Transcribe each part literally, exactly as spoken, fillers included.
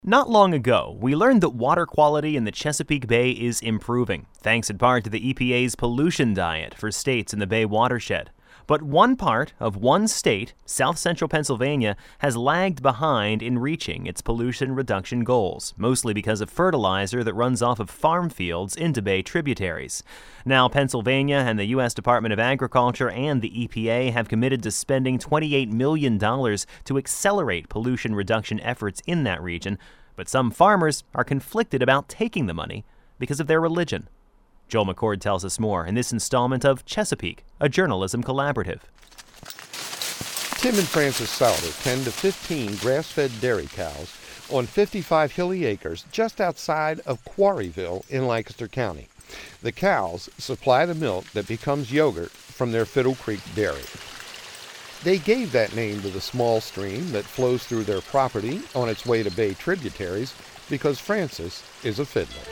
Not long ago, we learned that water quality in the Chesapeake Bay is improving, thanks in part to the E P A's pollution diet for states in the Bay watershed. But one part of one state, South Central Pennsylvania, has lagged behind in reaching its pollution reduction goals, mostly because of fertilizer that runs off of farm fields into Bay tributaries. Now, Pennsylvania and the U S Department of Agriculture and the E P A have committed to spending twenty-eight million dollars to accelerate pollution reduction efforts in that region, but some farmers are conflicted about taking the money because of their religion. Joel McCord tells us more in this installment of Chesapeake, a journalism collaborative. Tim and Frances Souter tend to fifteen grass-fed dairy cows on fifty-five hilly acres just outside of Quarryville in Lancaster County. The cows supply the milk that becomes yogurt from their Fiddle Creek dairy. They gave that name to the small stream that flows through their property on its way to Bay tributaries because Frances is a fiddler.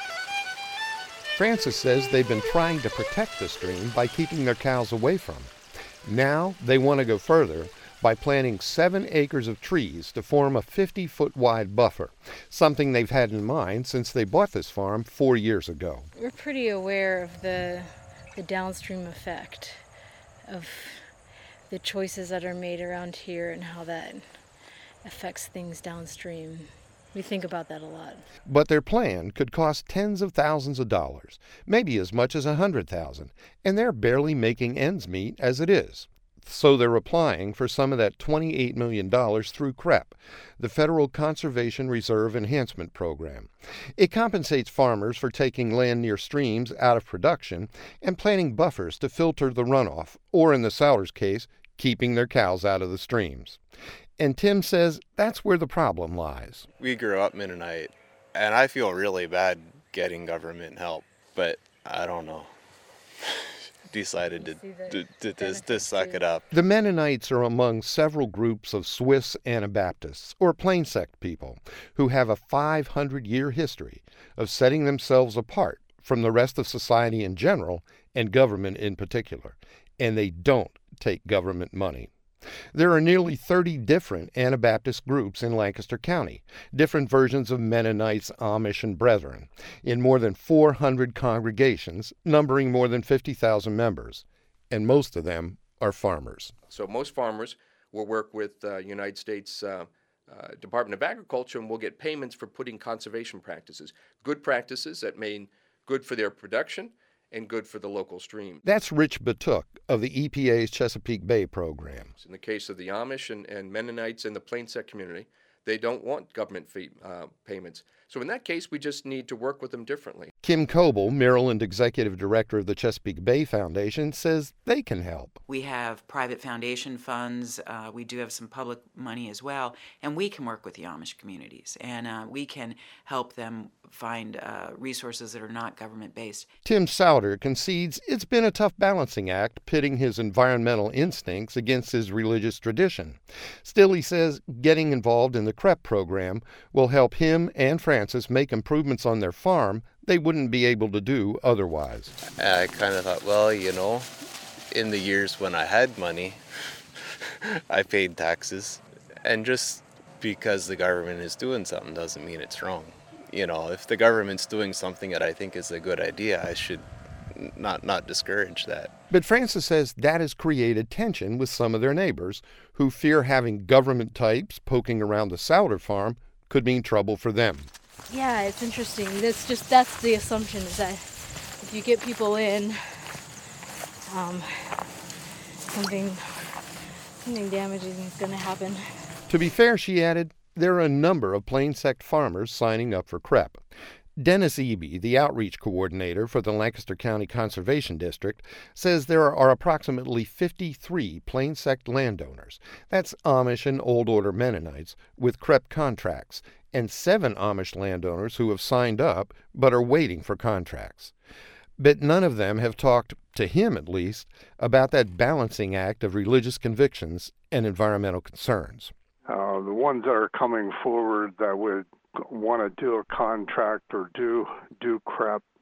Frances says they've been trying to protect the stream by keeping their cows away from it. Now they want to go further by planting seven acres of trees to form a fifty-foot wide buffer, something they've had in mind since they bought this farm four years ago. We're pretty aware of the, the downstream effect of the choices that are made around here and how that affects things downstream. We think about that a lot. But their plan could cost tens of thousands of dollars, maybe as much as a hundred thousand, and they're barely making ends meet as it is. So they're applying for some of that twenty-eight million dollars through C R E P, the Federal Conservation Reserve Enhancement Program. It compensates farmers for taking land near streams out of production and planting buffers to filter the runoff, or in the Souters' case, keeping their cows out of the streams. And Tim says that's where the problem lies. We grew up Mennonite, and I feel really bad getting government help, but I don't know. Decided to, to, to, to, to suck it up. The Mennonites are among several groups of Swiss Anabaptists, or plain sect people, who have a five hundred year history of setting themselves apart from the rest of society in general and government in particular, and they don't take government money. There are nearly thirty different Anabaptist groups in Lancaster County, different versions of Mennonites, Amish, and Brethren, in more than four hundred congregations, numbering more than fifty thousand members, and most of them are farmers. So most farmers will work with the uh, United States uh, uh, Department of Agriculture and will get payments for putting conservation practices, good practices that mean good for their production and good for the local stream. That's Rich Batuk of the E P A's Chesapeake Bay program. In the case of the Amish and, and Mennonites in the Plain Sect community, they don't want government fee uh, payments. So in that case, we just need to work with them differently. Kim Coble, Maryland Executive Director of the Chesapeake Bay Foundation, says they can help. We have private foundation funds. Uh, we do have some public money as well. And we can work with the Amish communities. And uh, we can help them find uh, resources that are not government-based. Tim Souter concedes it's been a tough balancing act, pitting his environmental instincts against his religious tradition. Still, he says getting involved in the C R E P program will help him and Frances make improvements on their farm they wouldn't be able to do otherwise. I kind of thought, well, you know, in the years when I had money, I paid taxes. And just because the government is doing something doesn't mean it's wrong. You know, if the government's doing something that I think is a good idea, I should not not discourage that. But Frances says that has created tension with some of their neighbors who fear having government types poking around the Souter farm could mean trouble for them. Yeah, it's interesting. That's just that's the assumption, is that if you get people in, um, something something damaging is going to happen. To be fair, she added, there are a number of plain sect farmers signing up for C R E P. Dennis Eby, the outreach coordinator for the Lancaster County Conservation District, says there are approximately fifty-three plain sect landowners, that's Amish and Old Order Mennonites, with C R E P contracts, and seven Amish landowners who have signed up but are waiting for contracts. But none of them have talked, to him at least, about that balancing act of religious convictions and environmental concerns. Uh, the ones that are coming forward that would want to do a contract or do do C R E P,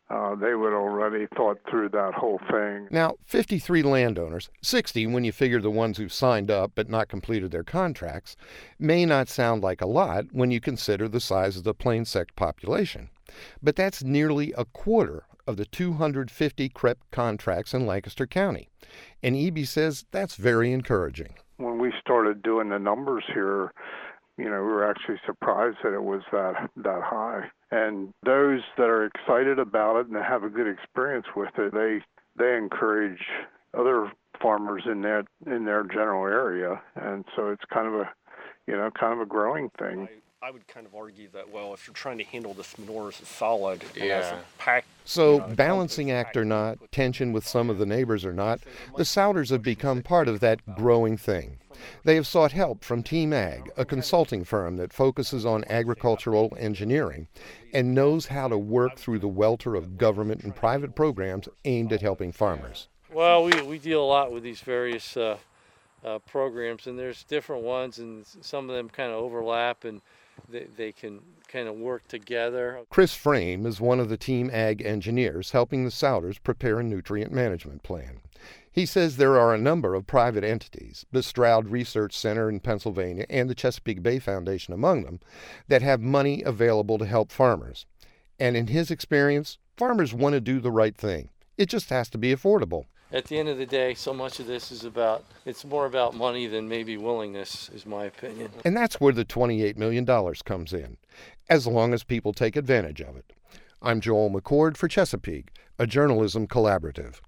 uh, they would already thought through that whole thing. Now, fifty-three landowners, sixty when you figure the ones who've signed up but not completed their contracts, may not sound like a lot when you consider the size of the plain sect population. But that's nearly a quarter of the two hundred fifty C R E P contracts in Lancaster County. And Eby says that's very encouraging. When we started doing the numbers here, you know, we were actually surprised that it was that that high. And those that are excited about it and have a good experience with it, they they encourage other farmers in that in their general area, and so it's kind of a, you know, kind of a growing thing. I, I would kind of argue that, well, if you're trying to handle this manure as a solid, and Yeah. as a pack, So, you know, balancing compost act or pack, not, put- tension with some of the neighbors or not, the Souders have become part of that growing thing. They have sought help from Team Ag, a consulting firm that focuses on agricultural engineering and knows how to work through the welter of government and private programs aimed at helping farmers. Well, we, we deal a lot with these various uh, uh, programs, and there's different ones, and some of them kind of overlap, and they, they can kind of work together. Chris Frame is one of the Team Ag engineers helping the Souders prepare a nutrient management plan. He says there are a number of private entities, the Stroud Research Center in Pennsylvania and the Chesapeake Bay Foundation among them, that have money available to help farmers. And in his experience, farmers want to do the right thing. It just has to be affordable. At the end of the day, so much of this is about, it's more about money than maybe willingness, is my opinion. And that's where the twenty-eight million dollars comes in, as long as people take advantage of it. I'm Joel McCord for Chesapeake, a journalism collaborative.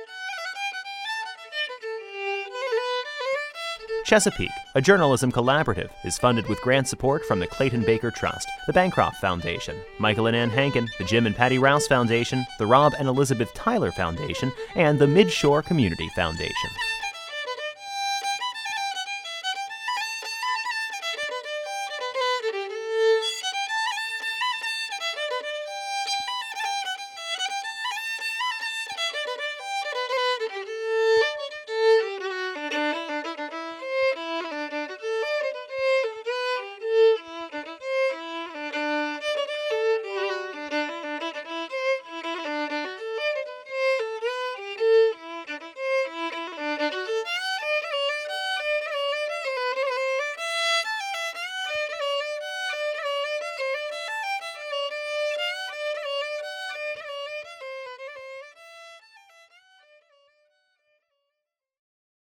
Chesapeake, a journalism collaborative, is funded with grant support from the Clayton Baker Trust, the Bancroft Foundation, Michael and Ann Hankin, the Jim and Patty Rouse Foundation, the Rob and Elizabeth Tyler Foundation, and the Midshore Community Foundation.